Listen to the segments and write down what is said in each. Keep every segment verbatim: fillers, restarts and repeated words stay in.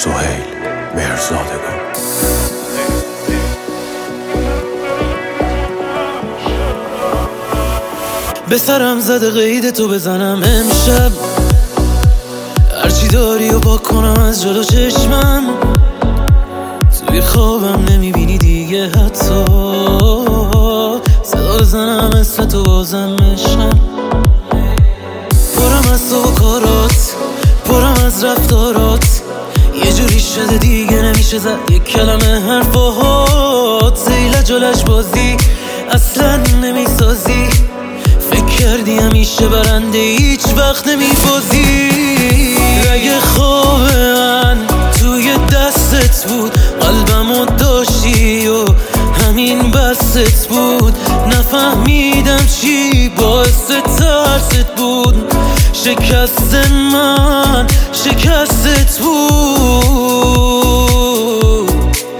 سهیل مهرزادگان. به سرم زده قید تو بزنم امشب، هرچی داری و پاک کنم از جلو چشمم. توی خوابم نمیبینی دیگه حتی، صدا بزنم اسم تو بازم عشقم. پرم از تو و کارات، پرم از رفتارات، یه جوری شده دیگه نمیشه زد یک کلمه حرف باهات. زیل جلش بازی اصلا نمیسازی، فکر کردی همیشه برنده هیچ وقت نمیبازی. رگ خواب من توی دستت بود، قلبمو داشتی و همین بستت بود. نفهمیدم چی باعث ترست بود، شکست من شکستت بود.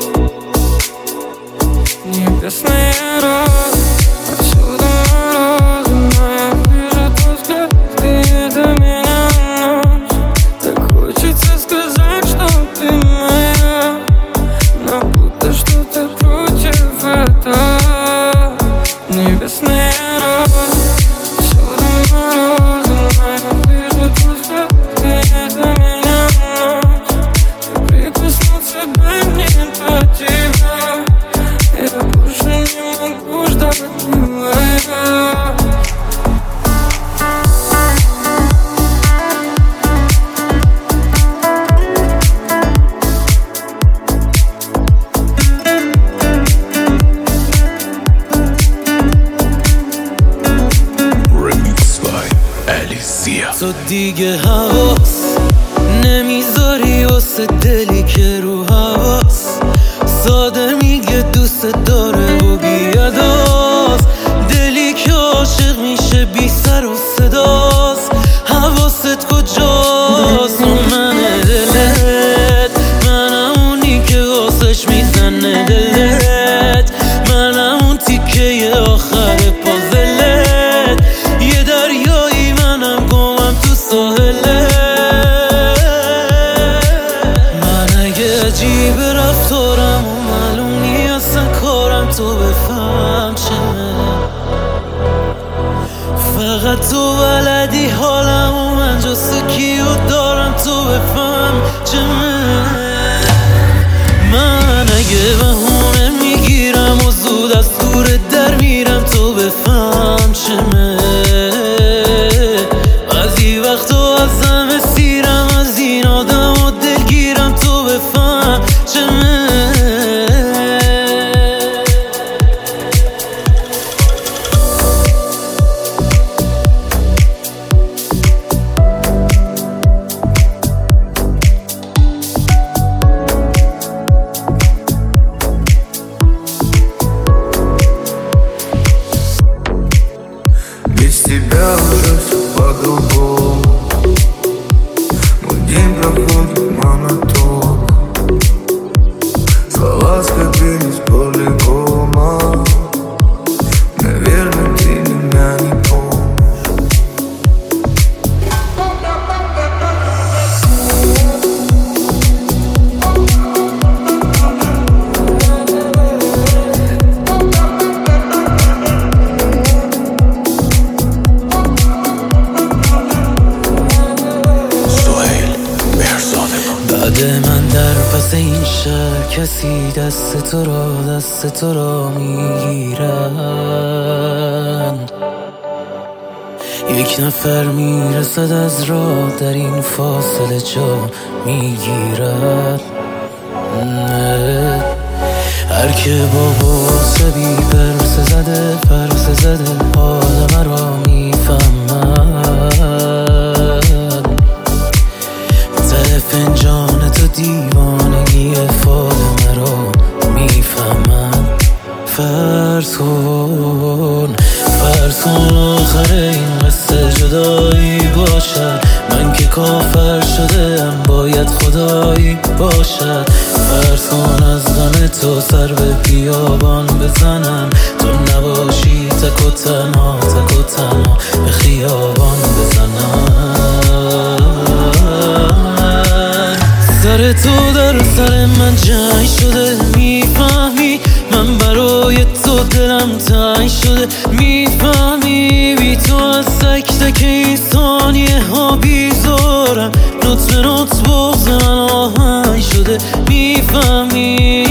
تو دیگه حواس نمیذاری واسه دلی که رو حواس، ساده میگه دوست داره و بیاداست. دلی که عاشق میشه بی سر و صداست، حواست کجاست؟ اون منه دلت، منم اونی که واسش میزنه دلت، منم اون تیکه آخر پازلت. یه دریایی منم گمم تو ساحله. من اگه عجیب رفتارم و معلوم نیست کارم، تو بفهم چمه. فقط تو بلدی حالم و من جست کیو دارم، تو بفهم چمه. من اگه بهونه میگیرم و زود از دور در میرم، تو بفهم چمه. بعضی وقتا ازم اسیرم، از این آدم و دلگیرم، تو بفهم چمه. Без тебя уже все по-другому, мой день проходит монотонно. Слова скопились полигома, наверное, ты меня не помнишь. بعد من در پس این شهر کسی دست تو را دست تو را میگیرن. یک نفر میرسد از راه، در این فاصله جا میگیرد. هر که با باسه بی پرسه زده پرسه زده حال مرا میفهمد. ته فنجان تو دیوانگی فال مرا میفهمد. فرض کن فرض کن آخر این قصه جدایی باشد، من که کافر شده ام باید خدایی باشد. فرض کن از غم تو سر به بیابان بزنم، تو نباشی تک و تنها تک و تنها به خیابان بزنم. سر مثل تو در سر من جنگ شده. میفهمی من برای تو دلم تنگ شده. میفهمی بی تو از تک تک این ثانیه ها بیزارم. نوت به نوت بغض من آهنگ شده. میفهمی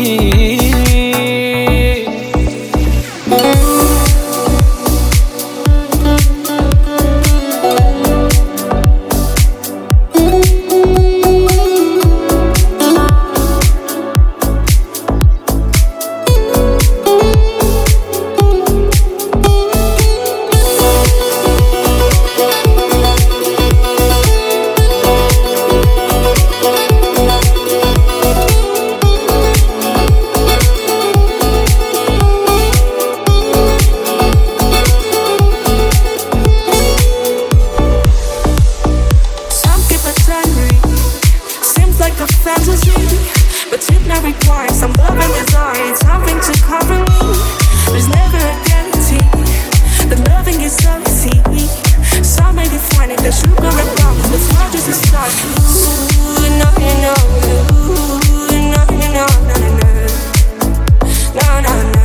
but it now requires some love and desire, something to cover me. There's never a guarantee that loving is so easy. Some may define it as sugar and rum, but it's not just a start. Ooh, no, you know, ooh, no, you know, no, no, no, no, no, no.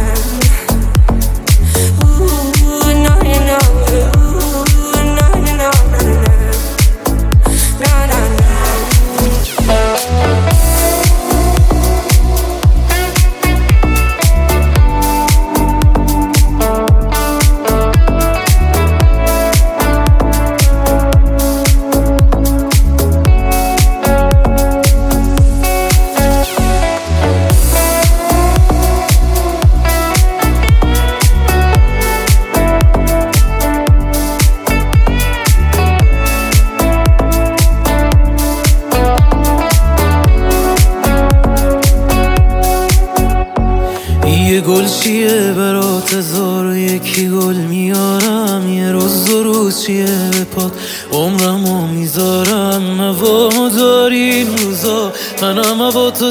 Ooh, no, you know, ooh, no, you know, no, no, no, no, no, no. یه گل چیه برات هزار و یکی گل میارم. یه روز دو روز چیه به پات عمرمو میذارم. هوا داری این روزا منم هوا تو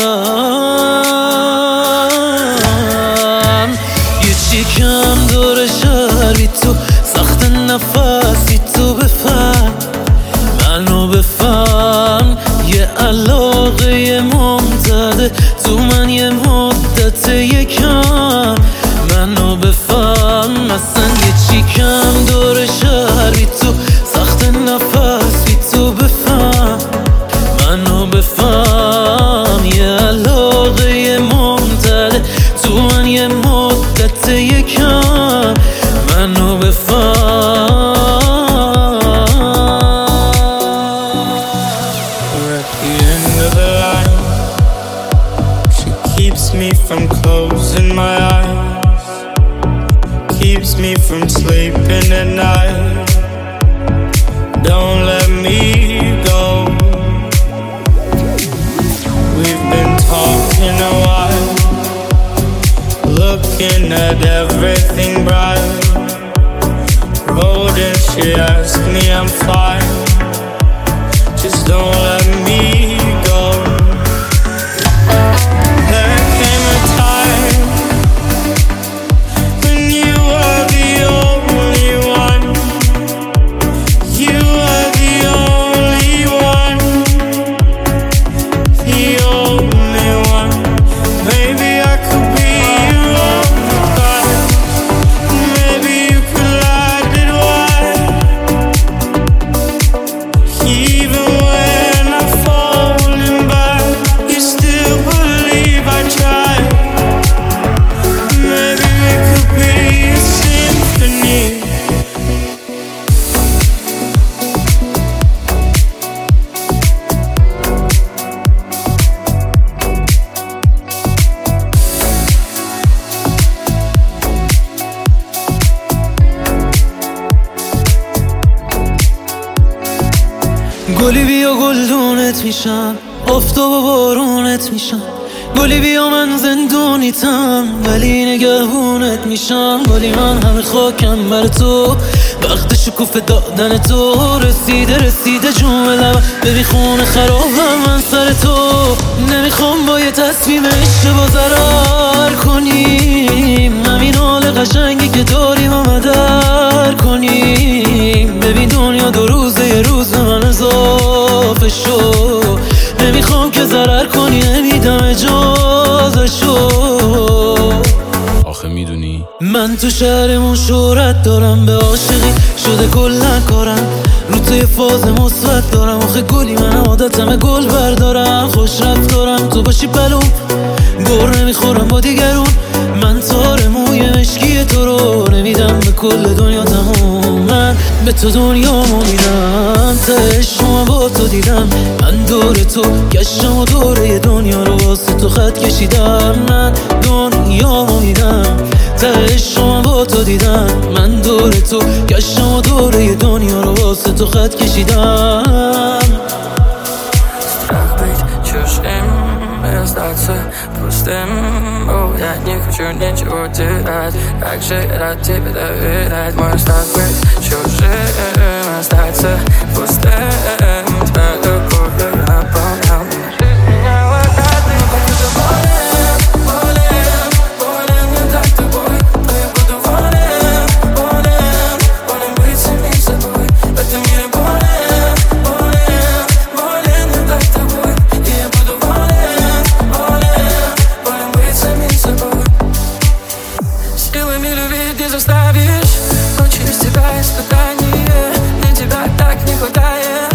دارم. یه چی کم داره شهر بی تو سخت نفس بی تو بفهم منو بفهم. یه علاقه ممتده تو من یه مدت یکم منو بفهم. مثلا یه چی کم داره شهر بی تو سخت نفس بی تو بفهم منو بفهم. یه علاقه ممتده تو من یه مدت یکم منو بفهم. Keeps me from closing my eyes, keeps me from sleeping at night. Don't let me go. We've been talking a while, looking at everything bright. Road and she asked me I'm fine, just don't let me go. گلی بیا گلدونت میشم، آفتاب و بارونت میشم. گلی بیا من زندونیتم ولی نگهونت میشم. گلی من همه خاکم بر تو، وقت شکوف دادن تو رسیده رسیده جون لبم. ببین خونه خرابم من سر تو، نمیخوام با یه تصمیم اشتباه ضرر کنیم. همین حال قشنگی که داریم و مدر کنیم. ببین دنیا دو روزه یه روز به من اضافه شو. نمیخوام من تو شهرمون شهرت دارم، به عاشقی شده کلن کارم، رو توی فاز مثبت دارم. آخه گلی من عادتمه گل بردارم، خوش رفتارم تو باشی پلوم، گر نمیخورم با دیگرون. من تار موی مشکی تو رو نمیدم به کل دنیا تموم. من به تو دنیامو میدم، ته عشقم با تو دیدم. من دور تو گشتم و دوره دنیا رو واسه تو خط کشیدم. من دنیامو میدم، ته عشقم با تو دیدم. من دور تو گشتم و دوره دنیا رو واسه تو خط کشیدم. Strach być чужим, остаться пустым. О, я не хочу ничего терять, как же рад тебе доверять. Мой страх быть чужим, остаться пустым. Твоя любовь наполнял меня. Жизнь меняла каждый день. Буду болен, болен, болен не так тобой. Но я буду болен, болен, болен быть самим собой. В этом мире болен, болен, болен не так тобой. И я буду болен, болен, болен быть самим собой. Силами любить не заставишь, но через тебя испытание. Мне тебя так не хватает.